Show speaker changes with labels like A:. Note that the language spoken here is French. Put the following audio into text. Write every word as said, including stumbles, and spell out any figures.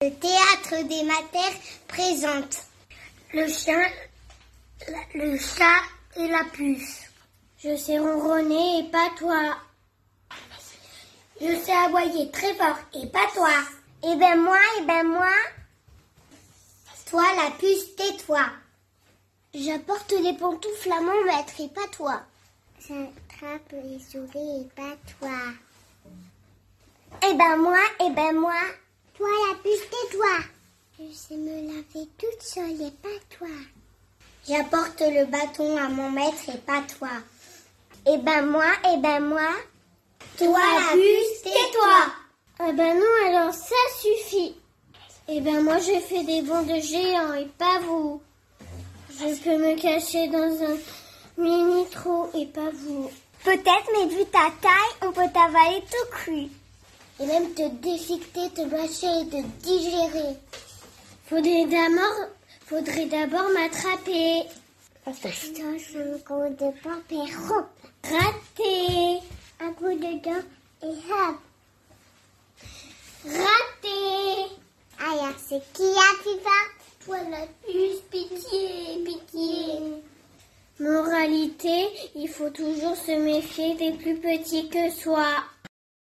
A: Le théâtre des matières présente
B: le chien, le chat et la puce.
C: Je sais ronronner et pas toi.
B: Je sais aboyer très fort et pas toi.
A: Et ben moi, et ben moi. Toi la puce, tais-toi.
C: J'apporte les pantoufles à mon maître et pas toi.
A: J'attrape les souris et pas toi. Et ben moi, et ben moi. Toi la puce, tais-toi. Je sais me laver toute seule et pas toi. J'apporte le bâton à mon maître et pas toi. Et ben moi, et ben moi.
B: Toi la puce, tais-toi.
C: Eh ben non, alors ça suffit. Eh ben moi je fais des bonds de géant et pas vous. Je peux me cacher dans un mini trou et pas vous.
A: Peut-être, mais vu ta taille, on peut t'avaler tout cru.
C: Et même te déchiqueter, te mâcher et te digérer. Faudrait d'abord, faudrait d'abord m'attraper.
A: Je lance un coup de pampéro.
C: Raté.
A: Un coup de dent et hop.
C: Raté.
A: Alors, c'est qui la plus forte?
C: Toi la puce, pitié, pitié. Moralité, il faut toujours se méfier des plus petits que soi.